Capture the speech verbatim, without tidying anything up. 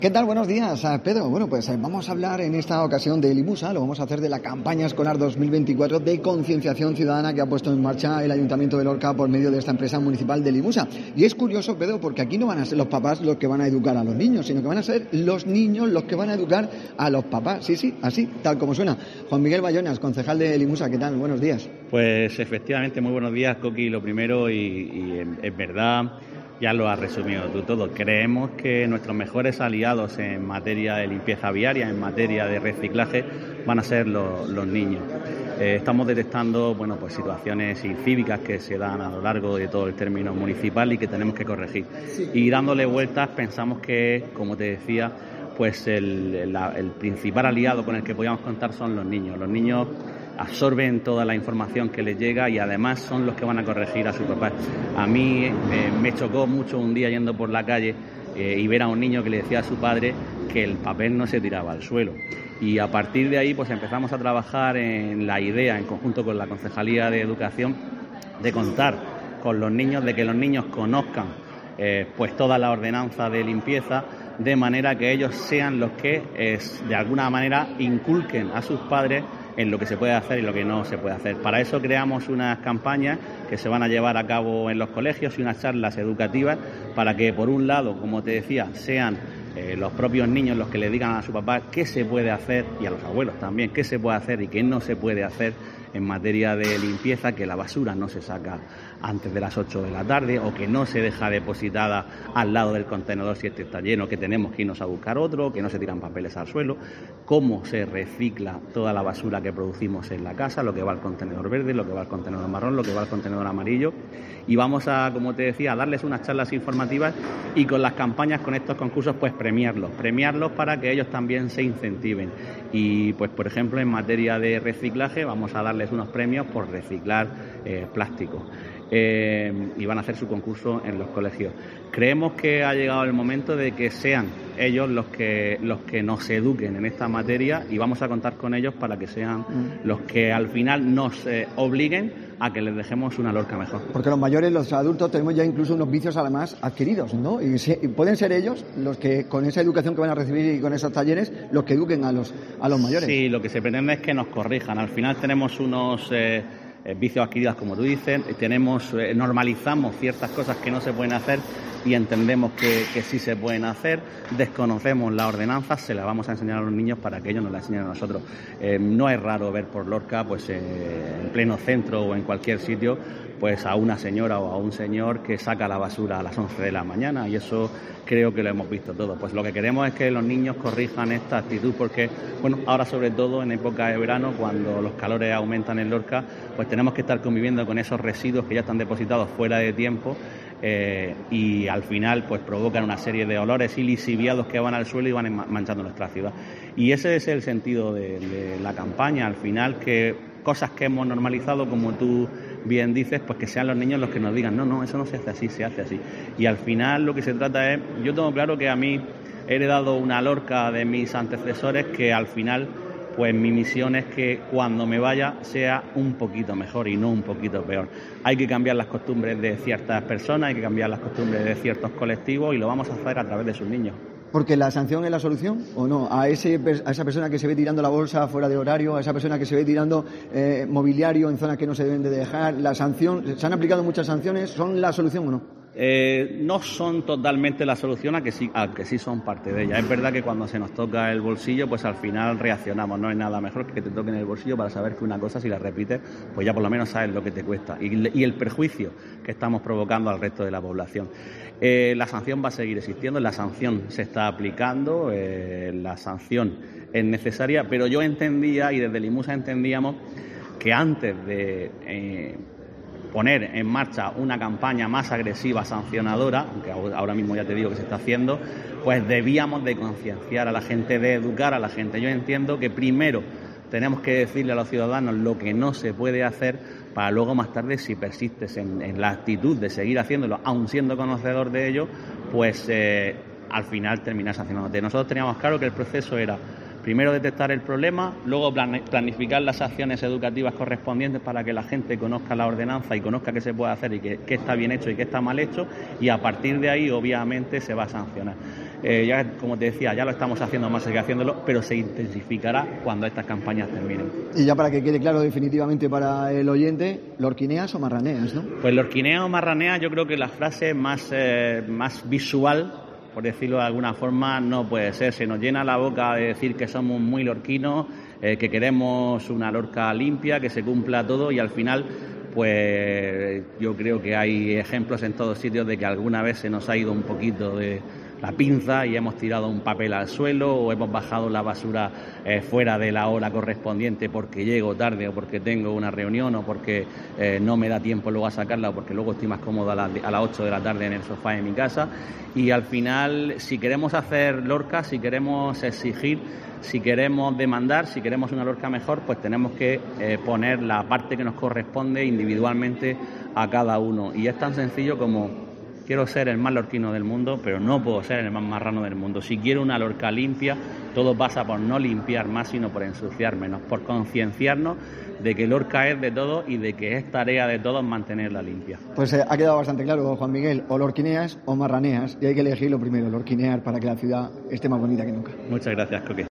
¿Qué tal? Buenos días, Pedro. Bueno, pues vamos a hablar en esta ocasión de Limusa, lo vamos a hacer de la campaña escolar dos mil veinticuatro de concienciación ciudadana que ha puesto en marcha el Ayuntamiento de Lorca por medio de esta empresa municipal de Limusa. Y es curioso, Pedro, porque aquí no van a ser los papás los que van a educar a los niños, sino que van a ser los niños los que van a educar a los papás. Sí, sí, así, tal como suena. Juan Miguel Bayonas, concejal de Limusa, ¿qué tal? Buenos días. Pues efectivamente, muy buenos días, Coqui, lo primero, y, y es verdad. Ya lo has resumido tú todo. Creemos que nuestros mejores aliados en materia de limpieza viaria, en materia de reciclaje, van a ser los, los niños. Eh, estamos detectando bueno, pues situaciones incívicas que se dan a lo largo de todo el término municipal y que tenemos que corregir. Sí. Y dándole vueltas pensamos que, como te decía, pues el, la, el principal aliado con el que podíamos contar son los niños. Los niños absorben toda la información que les llega y además son los que van a corregir a su papá. A mí eh, me chocó mucho un día yendo por la calle eh, y ver a un niño que le decía a su padre que el papel no se tiraba al suelo. Y a partir de ahí pues empezamos a trabajar en la idea, en conjunto con la Concejalía de Educación, de contar con los niños, de que los niños conozcan eh, pues toda la ordenanza de limpieza, de manera que ellos sean los que eh, de alguna manera inculquen a sus padres en lo que se puede hacer y lo que no se puede hacer. Para eso creamos unas campañas que se van a llevar a cabo en los colegios y unas charlas educativas para que, por un lado, como te decía, sean eh, los propios niños los que le digan a su papá qué se puede hacer, y a los abuelos también, qué se puede hacer y qué no se puede hacer en materia de limpieza, que la basura no se saca antes de las ocho de la tarde o que no se deja depositada al lado del contenedor si este está lleno, que tenemos que irnos a buscar otro, que no se tiran papeles al suelo, cómo se recicla toda la basura que producimos en la casa, lo que va al contenedor verde, lo que va al contenedor marrón, lo que va al contenedor amarillo, y vamos a, como te decía, a darles unas charlas informativas y con las campañas, con estos concursos, pues premiarlos, premiarlos para que ellos también se incentiven. Y pues por ejemplo en materia de reciclaje vamos a darles unos premios por reciclar eh, plástico. Eh, y van a hacer su concurso en los colegios. Creemos que ha llegado el momento de que sean ellos los que los que nos eduquen en esta materia y vamos a contar con ellos para que sean mm. los que al final nos eh, obliguen a que les dejemos una Lorca mejor. Porque los mayores, los adultos, tenemos ya incluso unos vicios además adquiridos, ¿no? Y, se, y pueden ser ellos los que, con esa educación que van a recibir y con esos talleres, los que eduquen a los a los mayores. Sí, lo que se pretende es que nos corrijan. Al final tenemos unos eh, Eh, vicios adquiridos, como tú dices, tenemos, eh, normalizamos ciertas cosas que no se pueden hacer y entendemos que, que sí se pueden hacer, desconocemos la ordenanza, se la vamos a enseñar a los niños para que ellos nos la enseñen a nosotros. Eh, no es raro ver por Lorca, pues eh, en pleno centro o en cualquier sitio, pues a una señora o a un señor que saca la basura a las once de la mañana, y eso creo que lo hemos visto todos. Pues lo que queremos es que los niños corrijan esta actitud, porque bueno, ahora sobre todo en época de verano, cuando los calores aumentan en Lorca, pues tenemos que estar conviviendo con esos residuos que ya están depositados fuera de tiempo eh, y al final pues provocan una serie de olores y lisiviados que van al suelo y van manchando nuestra ciudad. Y ese es el sentido de, de la campaña, al final, que cosas que hemos normalizado, como tú bien dices, pues que sean los niños los que nos digan, no, no, eso no se hace así, se hace así. Y al final lo que se trata es, yo tengo claro que a mí he heredado una Lorca de mis antecesores que al final, pues mi misión es que cuando me vaya sea un poquito mejor y no un poquito peor. Hay que cambiar las costumbres de ciertas personas, hay que cambiar las costumbres de ciertos colectivos y lo vamos a hacer a través de sus niños. ¿Porque la sanción es la solución o no? A, ese, a esa persona que se ve tirando la bolsa fuera de horario, a esa persona que se ve tirando eh, mobiliario en zonas que no se deben de dejar, la sanción, ¿se han aplicado muchas sanciones? ¿Son la solución o no? Eh, no son totalmente la solución, a que sí, a que sí son parte de ella. Es verdad que cuando se nos toca el bolsillo, pues al final reaccionamos. No hay nada mejor que que te toquen el bolsillo para saber que una cosa, si la repites, pues ya por lo menos sabes lo que te cuesta y, y el perjuicio que estamos provocando al resto de la población. Eh, la sanción va a seguir existiendo, la sanción se está aplicando, eh, la sanción es necesaria, pero yo entendía, y desde Limusa entendíamos, que antes de Eh, poner en marcha una campaña más agresiva, sancionadora, aunque ahora mismo ya te digo que se está haciendo, pues debíamos de concienciar a la gente, de educar a la gente. Yo entiendo que primero tenemos que decirle a los ciudadanos lo que no se puede hacer para luego más tarde, si persistes en, en la actitud de seguir haciéndolo, aun siendo conocedor de ello, pues eh, al final terminar sancionándote. Nosotros teníamos claro que el proceso era primero detectar el problema, luego planificar las acciones educativas correspondientes para que la gente conozca la ordenanza y conozca qué se puede hacer y qué, qué está bien hecho y qué está mal hecho, y a partir de ahí obviamente se va a sancionar. Eh, ya, como te decía, ya lo estamos haciendo, más que haciéndolo, pero se intensificará cuando estas campañas terminen. Y ya para que quede claro definitivamente para el oyente, ¿lorquineas o marraneas, no? Pues lorquinea o marranea, yo creo que la frase más, eh, más visual, por decirlo de alguna forma, no puede ser. Se nos llena la boca de decir que somos muy lorquinos, eh, que queremos una Lorca limpia, que se cumpla todo, y al final pues yo creo que hay ejemplos en todos sitios de que alguna vez se nos ha ido un poquito de la pinza y hemos tirado un papel al suelo o hemos bajado la basura eh, fuera de la hora correspondiente porque llego tarde o porque tengo una reunión o porque eh, no me da tiempo luego a sacarla o porque luego estoy más cómodo a, la, a las ocho de la tarde en el sofá de mi casa. Y al final, si queremos hacer Lorca, si queremos exigir, si queremos demandar, si queremos una Lorca mejor, pues tenemos que eh, poner la parte que nos corresponde individualmente a cada uno. Y es tan sencillo como: quiero ser el más lorquino del mundo, pero no puedo ser el más marrano del mundo. Si quiero una Lorca limpia, todo pasa por no limpiar más, sino por ensuciar menos, por concienciarnos de que Lorca es de todos y de que es tarea de todos mantenerla limpia. Pues eh, ha quedado bastante claro, Juan Miguel, o lorquineas o marraneas, y hay que elegir lo primero, lorquinear, para que la ciudad esté más bonita que nunca. Muchas gracias, Coque.